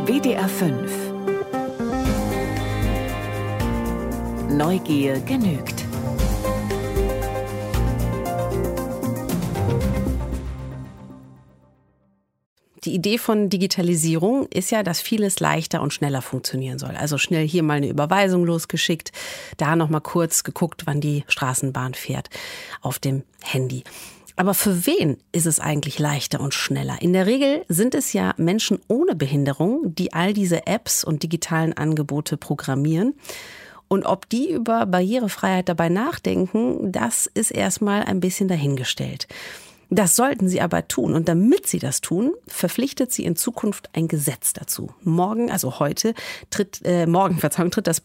WDR 5. Neugier genügt. Die Idee von Digitalisierung ist ja, dass vieles leichter und schneller funktionieren soll. Also schnell hier mal eine Überweisung losgeschickt, da noch mal kurz geguckt, wann die Straßenbahn fährt auf dem Handy. Aber für wen ist es eigentlich leichter und schneller? In der Regel sind es ja Menschen ohne Behinderung, die all diese Apps und digitalen Angebote programmieren. Und ob die über Barrierefreiheit dabei nachdenken, das ist erstmal ein bisschen dahingestellt. Das sollten sie aber tun. Und damit sie das tun, verpflichtet sie in Zukunft ein Gesetz dazu. Morgen tritt das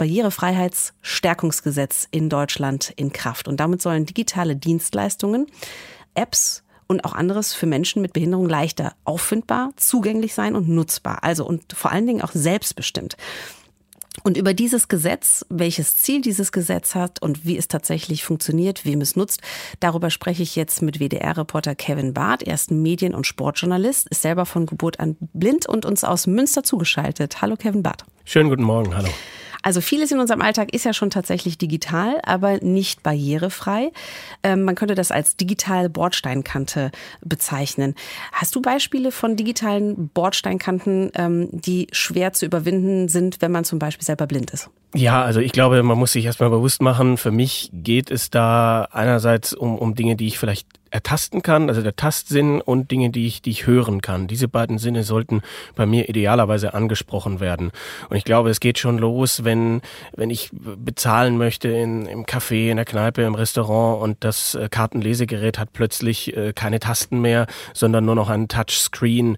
Barrierefreiheitsstärkungsgesetz in Deutschland in Kraft. Und damit sollen digitale Dienstleistungen, Apps und auch anderes für Menschen mit Behinderung leichter auffindbar, zugänglich sein und nutzbar. Also und vor allen Dingen auch selbstbestimmt. Und über dieses Gesetz, welches Ziel dieses Gesetz hat und wie es tatsächlich funktioniert, wem es nutzt, darüber spreche ich jetzt mit WDR-Reporter Kevin Barth. Er ist Medien- und Sportjournalist, ist selber von Geburt an blind und uns aus Münster zugeschaltet. Hallo Kevin Barth. Schönen guten Morgen, hallo. Also vieles in unserem Alltag ist ja schon tatsächlich digital, aber nicht barrierefrei. Man könnte das als digitale Bordsteinkante bezeichnen. Hast du Beispiele von digitalen Bordsteinkanten, die schwer zu überwinden sind, wenn man zum Beispiel selber blind ist? Ja, also ich glaube, man muss sich erstmal bewusst machen, für mich geht es da einerseits um Dinge, die ich vielleicht ertasten kann, also der Tastsinn, und Dinge, die ich hören kann. Diese beiden Sinne sollten bei mir idealerweise angesprochen werden. Und ich glaube, es geht schon los, wenn ich bezahlen möchte im Café, in der Kneipe, im Restaurant und das Kartenlesegerät hat plötzlich keine Tasten mehr, sondern nur noch einen Touchscreen.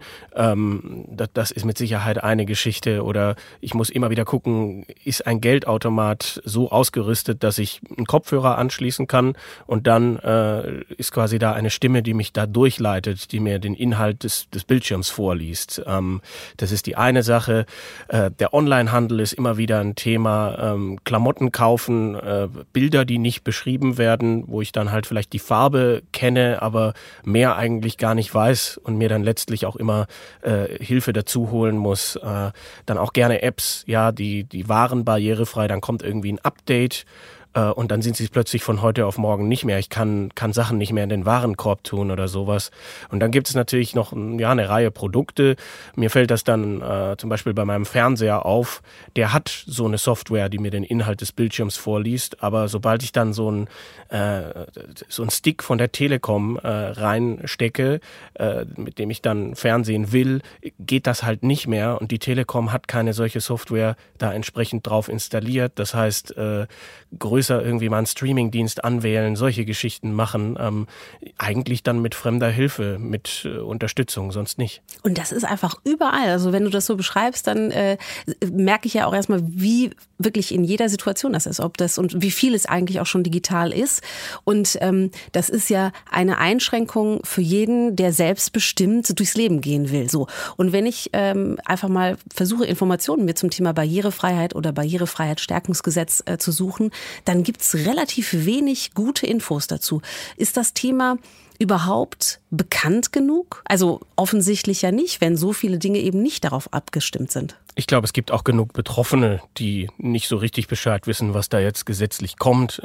Das ist mit Sicherheit eine Geschichte. Oder ich muss immer wieder gucken, ist ein Geldautomat so ausgerüstet, dass ich einen Kopfhörer anschließen kann und dann ist quasi da eine Stimme, die mich da durchleitet, die mir den Inhalt des Bildschirms vorliest. Das ist die eine Sache. Der Onlinehandel ist immer wieder ein Thema. Klamotten kaufen, Bilder, die nicht beschrieben werden, wo ich dann halt vielleicht die Farbe kenne, aber mehr eigentlich gar nicht weiß und mir dann letztlich auch immer Hilfe dazu holen muss. Dann auch gerne Apps, ja, die waren barrierefrei, dann kommt irgendwie ein Update. Und dann sind sie plötzlich von heute auf morgen nicht mehr. Ich kann Sachen nicht mehr in den Warenkorb tun oder sowas. Und dann gibt es natürlich noch eine Reihe Produkte. Mir fällt das dann zum Beispiel bei meinem Fernseher auf. Der hat so eine Software, die mir den Inhalt des Bildschirms vorliest. Aber sobald ich dann so ein Stick von der Telekom reinstecke, mit dem ich dann Fernsehen will, geht das halt nicht mehr. Und die Telekom hat keine solche Software da entsprechend drauf installiert. Das heißt, größer irgendwie mal einen Streamingdienst anwählen, solche Geschichten machen, eigentlich dann mit fremder Hilfe, mit Unterstützung, sonst nicht. Und das ist einfach überall. Also wenn du das so beschreibst, dann merke ich ja auch erstmal, wie wirklich in jeder Situation das ist, ob das und wie viel es eigentlich auch schon digital ist. Und das ist ja eine Einschränkung für jeden, der selbstbestimmt durchs Leben gehen will. So. Und wenn ich einfach mal versuche, Informationen mir zum Thema Barrierefreiheit oder Barrierefreiheitsstärkungsgesetz zu suchen, dann gibt's relativ wenig gute Infos dazu. Ist das Thema überhaupt bekannt genug? Also offensichtlich ja nicht, wenn so viele Dinge eben nicht darauf abgestimmt sind. Ich glaube, es gibt auch genug Betroffene, die nicht so richtig Bescheid wissen, was da jetzt gesetzlich kommt.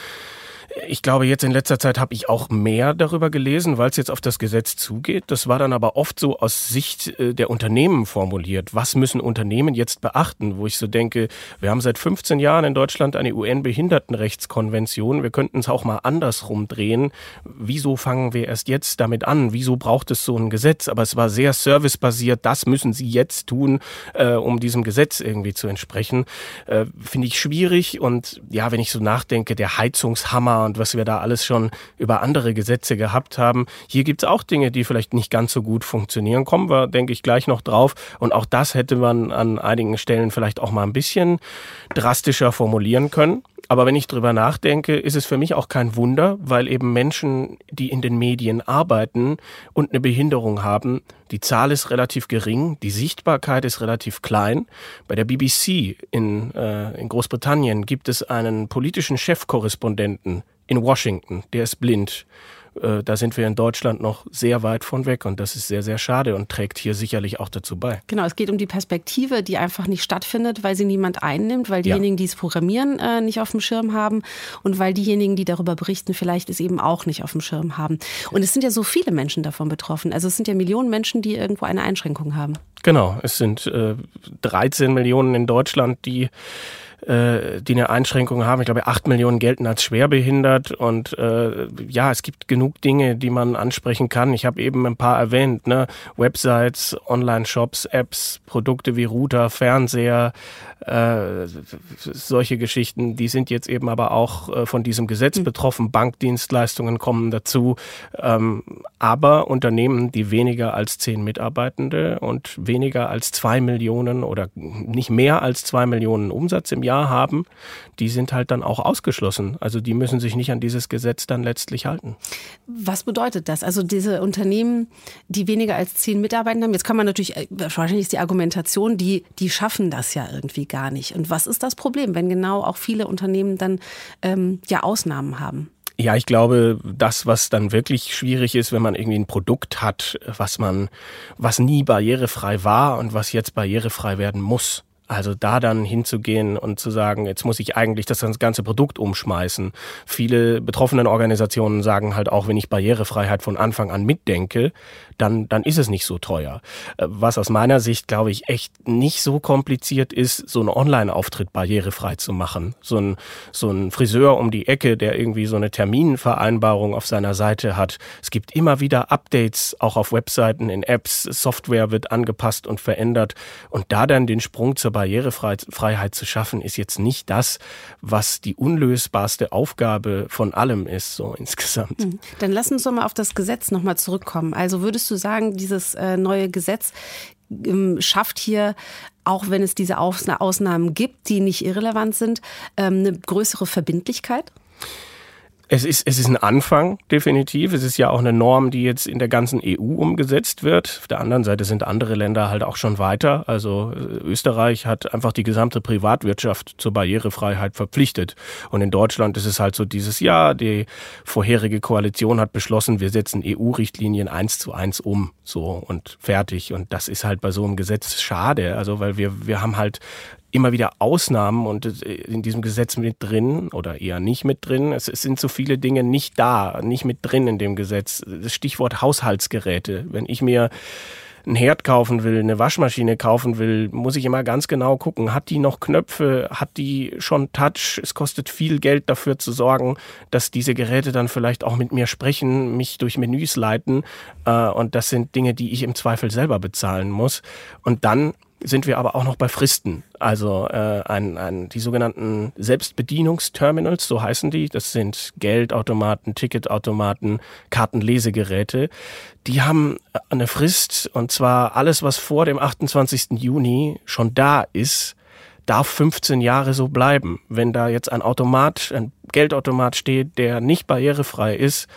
Ich glaube, jetzt in letzter Zeit habe ich auch mehr darüber gelesen, weil es jetzt auf das Gesetz zugeht. Das war dann aber oft so aus Sicht der Unternehmen formuliert. Was müssen Unternehmen jetzt beachten? Wo ich so denke, wir haben seit 15 Jahren in Deutschland eine UN-Behindertenrechtskonvention. Wir könnten es auch mal andersrum drehen. Wieso fangen wir erst jetzt damit an? Wieso braucht es so ein Gesetz? Aber es war sehr servicebasiert. Das müssen Sie jetzt tun, um diesem Gesetz irgendwie zu entsprechen. Finde ich schwierig. Und ja, wenn ich so nachdenke, der Heizungshammer und was wir da alles schon über andere Gesetze gehabt haben. Hier gibt es auch Dinge, die vielleicht nicht ganz so gut funktionieren. Kommen wir, denke ich, gleich noch drauf. Und auch das hätte man an einigen Stellen vielleicht auch mal ein bisschen drastischer formulieren können. Aber wenn ich drüber nachdenke, ist es für mich auch kein Wunder, weil eben Menschen, die in den Medien arbeiten und eine Behinderung haben, die Zahl ist relativ gering, die Sichtbarkeit ist relativ klein. Bei der BBC in Großbritannien gibt es einen politischen Chefkorrespondenten in Washington, der ist blind. Da sind wir in Deutschland noch sehr weit von weg und das ist sehr, sehr schade und trägt hier sicherlich auch dazu bei. Genau, es geht um die Perspektive, die einfach nicht stattfindet, weil sie niemand einnimmt, weil diejenigen, die es programmieren, nicht auf dem Schirm haben und weil diejenigen, die darüber berichten, vielleicht es eben auch nicht auf dem Schirm haben. Und es sind ja so viele Menschen davon betroffen. Also es sind ja Millionen Menschen, die irgendwo eine Einschränkung haben. Genau, es sind 13 Millionen in Deutschland, die eine Einschränkung haben. Ich glaube, 8 Millionen gelten als schwerbehindert und es gibt genug Dinge, die man ansprechen kann. Ich habe eben ein paar erwähnt, ne? Websites, Online-Shops, Apps, Produkte wie Router, Fernseher, solche Geschichten, die sind jetzt eben aber auch von diesem Gesetz betroffen. Bankdienstleistungen kommen dazu, aber Unternehmen, die weniger als 10 Mitarbeitende und weniger als 2 Millionen oder nicht mehr als 2 Millionen Umsatz im Jahr haben, die sind halt dann auch ausgeschlossen. Also die müssen sich nicht an dieses Gesetz dann letztlich halten. Was bedeutet das? Also diese Unternehmen, die weniger als 10 Mitarbeiter haben, jetzt kann man natürlich, wahrscheinlich ist die Argumentation, die schaffen das ja irgendwie gar nicht. Und was ist das Problem, wenn genau auch viele Unternehmen dann Ausnahmen haben? Ja, ich glaube, das, was dann wirklich schwierig ist, wenn man irgendwie ein Produkt hat, was nie barrierefrei war und was jetzt barrierefrei werden muss. Also da dann hinzugehen und zu sagen, jetzt muss ich eigentlich das ganze Produkt umschmeißen. Viele betroffenen Organisationen sagen halt auch, wenn ich Barrierefreiheit von Anfang an mitdenke, dann ist es nicht so teuer. Was aus meiner Sicht, glaube ich, echt nicht so kompliziert ist, so einen Online-Auftritt barrierefrei zu machen. So ein Friseur um die Ecke, der irgendwie so eine Terminvereinbarung auf seiner Seite hat. Es gibt immer wieder Updates, auch auf Webseiten, in Apps. Software wird angepasst und verändert. Und da dann den Sprung zur Barrierefreiheit zu schaffen, ist jetzt nicht das, was die unlösbarste Aufgabe von allem ist, so insgesamt. Dann lass uns doch mal auf das Gesetz nochmal zurückkommen. Also würdest du sagen, dieses neue Gesetz schafft hier, auch wenn es diese Ausnahmen gibt, die nicht irrelevant sind, eine größere Verbindlichkeit? Es ist ein Anfang, definitiv. Es ist ja auch eine Norm, die jetzt in der ganzen EU umgesetzt wird. Auf der anderen Seite sind andere Länder halt auch schon weiter. Also Österreich hat einfach die gesamte Privatwirtschaft zur Barrierefreiheit verpflichtet. Und in Deutschland ist es halt so dieses Jahr, die vorherige Koalition hat beschlossen, wir setzen EU-Richtlinien 1:1 um. So und fertig. Und das ist halt bei so einem Gesetz schade. Also weil wir haben halt immer wieder Ausnahmen und in diesem Gesetz mit drin oder eher nicht mit drin. Es sind so viele Dinge nicht mit drin in dem Gesetz. Das Stichwort Haushaltsgeräte. Wenn ich mir einen Herd kaufen will, eine Waschmaschine kaufen will, muss ich immer ganz genau gucken, hat die noch Knöpfe, hat die schon Touch? Es kostet viel Geld dafür zu sorgen, dass diese Geräte dann vielleicht auch mit mir sprechen, mich durch Menüs leiten und das sind Dinge, die ich im Zweifel selber bezahlen muss. Und dann sind wir aber auch noch bei Fristen. Also die sogenannten Selbstbedienungsterminals, so heißen die. Das sind Geldautomaten, Ticketautomaten, Kartenlesegeräte. Die haben eine Frist und zwar alles, was vor dem 28. Juni schon da ist, darf 15 Jahre so bleiben. Wenn da jetzt ein Geldautomat steht, der nicht barrierefrei ist,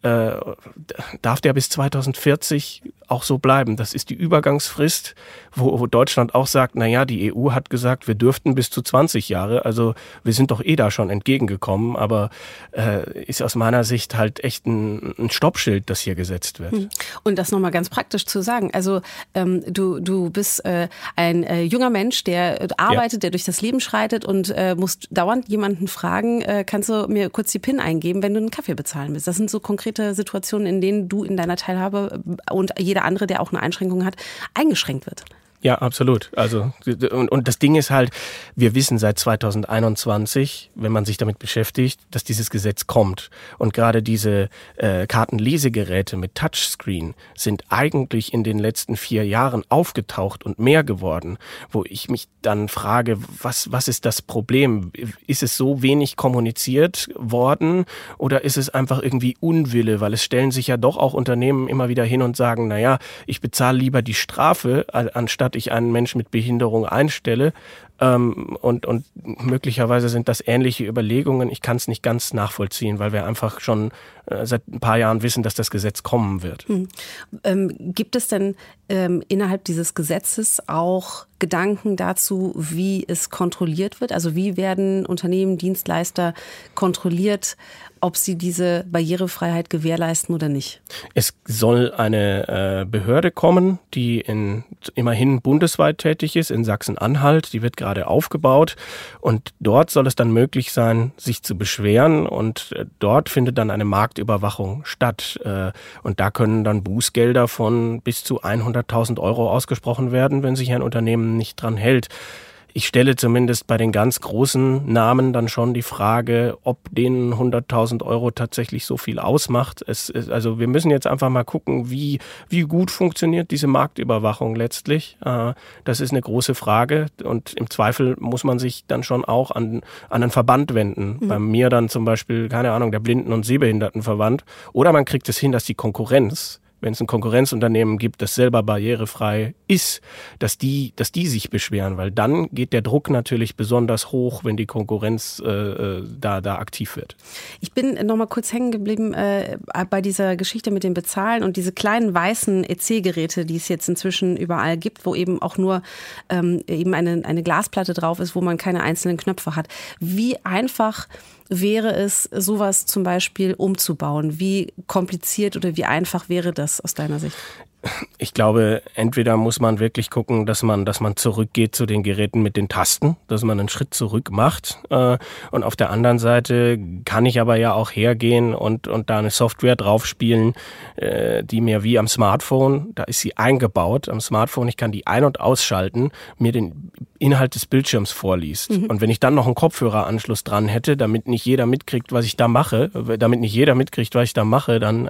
darf der bis 2040 auch so bleiben. Das ist die Übergangsfrist, wo Deutschland auch sagt, naja, die EU hat gesagt, wir dürften bis zu 20 Jahre, also wir sind doch da schon entgegengekommen, aber ist aus meiner Sicht halt echt ein Stoppschild, das hier gesetzt wird. Und das nochmal ganz praktisch zu sagen, also du bist ein junger Mensch, der arbeitet, der durch das Leben schreitet und musst dauernd jemanden fragen, kannst du mir kurz die PIN eingeben, wenn du einen Kaffee bezahlen willst. Das sind so konkrete Situationen, in denen du in deiner Teilhabe und jeder andere, der auch eine Einschränkung hat, eingeschränkt wird. Ja, absolut. Also und das Ding ist halt, wir wissen seit 2021, wenn man sich damit beschäftigt, dass dieses Gesetz kommt. Und gerade diese Kartenlesegeräte mit Touchscreen sind eigentlich in den letzten 4 Jahren aufgetaucht und mehr geworden, wo ich mich dann frage, was ist das Problem? Ist es so wenig kommuniziert worden oder ist es einfach irgendwie Unwille? Weil es stellen sich ja doch auch Unternehmen immer wieder hin und sagen, naja, ich bezahle lieber die Strafe, anstatt ich einen Menschen mit Behinderung einstelle. Und möglicherweise sind das ähnliche Überlegungen. Ich kann es nicht ganz nachvollziehen, weil wir einfach schon seit ein paar Jahren wissen, dass das Gesetz kommen wird. Gibt es denn innerhalb dieses Gesetzes auch Gedanken dazu, wie es kontrolliert wird? Also wie werden Unternehmen, Dienstleister kontrolliert, ob sie diese Barrierefreiheit gewährleisten oder nicht? Es soll eine Behörde kommen, die immerhin bundesweit tätig ist, in Sachsen-Anhalt. Die wird gerade aufgebaut und dort soll es dann möglich sein, sich zu beschweren und dort findet dann eine Marktüberwachung statt. Und da können dann Bußgelder von bis zu 100.000 Euro ausgesprochen werden, wenn sich ein Unternehmen nicht dran hält. Ich stelle zumindest bei den ganz großen Namen dann schon die Frage, ob denen 100.000 Euro tatsächlich so viel ausmacht. Also wir müssen jetzt einfach mal gucken, wie gut funktioniert diese Marktüberwachung letztlich. Das ist eine große Frage und im Zweifel muss man sich dann schon auch an einen Verband wenden. Bei mir dann zum Beispiel, keine Ahnung, der Blinden- und Sehbehindertenverband. Oder man kriegt es hin, dass die Konkurrenz, wenn es ein Konkurrenzunternehmen gibt, das selber barrierefrei ist, dass die sich beschweren, weil dann geht der Druck natürlich besonders hoch, wenn die Konkurrenz da aktiv wird. Ich bin noch mal kurz hängen geblieben bei dieser Geschichte mit dem Bezahlen und diese kleinen weißen EC-Geräte, die es jetzt inzwischen überall gibt, wo eben auch nur eben eine Glasplatte drauf ist, wo man keine einzelnen Knöpfe hat. Wie einfach wäre es, sowas zum Beispiel umzubauen? Wie kompliziert oder wie einfach wäre das aus deiner Sicht? Ich glaube, entweder muss man wirklich gucken, dass man zurückgeht zu den Geräten mit den Tasten, dass man einen Schritt zurück macht. Und auf der anderen Seite kann ich aber ja auch hergehen und da eine Software draufspielen, die mir wie am Smartphone, da ist sie eingebaut am Smartphone, ich kann die ein- und ausschalten, mir den Inhalt des Bildschirms vorliest. Und wenn ich dann noch einen Kopfhöreranschluss dran hätte, damit nicht jeder mitkriegt, was ich da mache, dann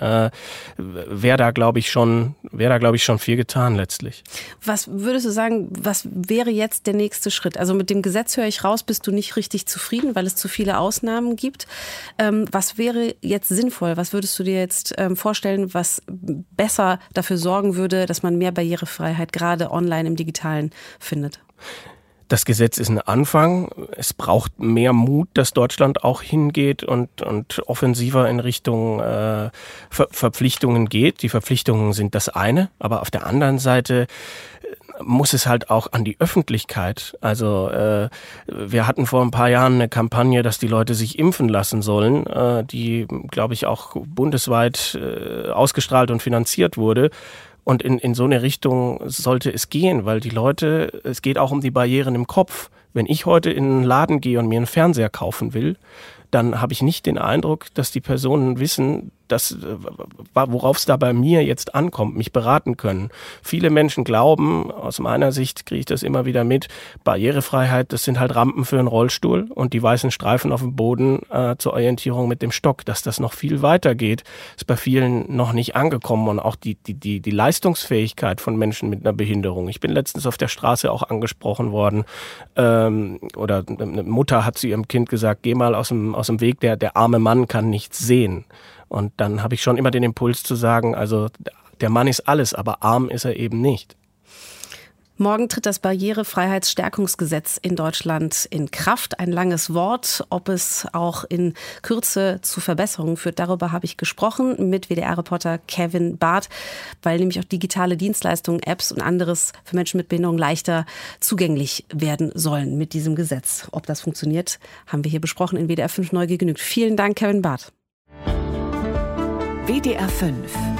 wäre da, glaube ich, schon viel getan letztlich. Was würdest du sagen, was wäre jetzt der nächste Schritt? Also mit dem Gesetz höre ich raus, bist du nicht richtig zufrieden, weil es zu viele Ausnahmen gibt. Was wäre jetzt sinnvoll? Was würdest du dir jetzt vorstellen, was besser dafür sorgen würde, dass man mehr Barrierefreiheit gerade online im Digitalen findet? Das Gesetz ist ein Anfang. Es braucht mehr Mut, dass Deutschland auch hingeht und offensiver in Richtung Verpflichtungen geht. Die Verpflichtungen sind das eine, aber auf der anderen Seite muss es halt auch an die Öffentlichkeit. Also wir hatten vor ein paar Jahren eine Kampagne, dass die Leute sich impfen lassen sollen, die, glaube ich, auch bundesweit ausgestrahlt und finanziert wurde. Und in so eine Richtung sollte es gehen, weil die Leute, es geht auch um die Barrieren im Kopf. Wenn ich heute in einen Laden gehe und mir einen Fernseher kaufen will, dann habe ich nicht den Eindruck, dass die Personen wissen, worauf es da bei mir jetzt ankommt, mich beraten können. Viele Menschen glauben, aus meiner Sicht kriege ich das immer wieder mit, Barrierefreiheit, das sind halt Rampen für einen Rollstuhl und die weißen Streifen auf dem Boden zur Orientierung mit dem Stock. Dass das noch viel weiter geht, ist bei vielen noch nicht angekommen und auch die Leistungsfähigkeit von Menschen mit einer Behinderung. Ich bin letztens auf der Straße auch angesprochen worden oder eine Mutter hat zu ihrem Kind gesagt, geh mal aus dem Weg, der arme Mann kann nichts sehen. Und dann habe ich schon immer den Impuls zu sagen, also der Mann ist alles, aber arm ist er eben nicht. Morgen tritt das Barrierefreiheitsstärkungsgesetz in Deutschland in Kraft. Ein langes Wort. Ob es auch in Kürze zu Verbesserungen führt, darüber habe ich gesprochen mit WDR-Reporter Kevin Barth, weil nämlich auch digitale Dienstleistungen, Apps und anderes für Menschen mit Behinderung leichter zugänglich werden sollen mit diesem Gesetz. Ob das funktioniert, haben wir hier besprochen in WDR 5 Neugier genügt. Vielen Dank, Kevin Barth. WDR 5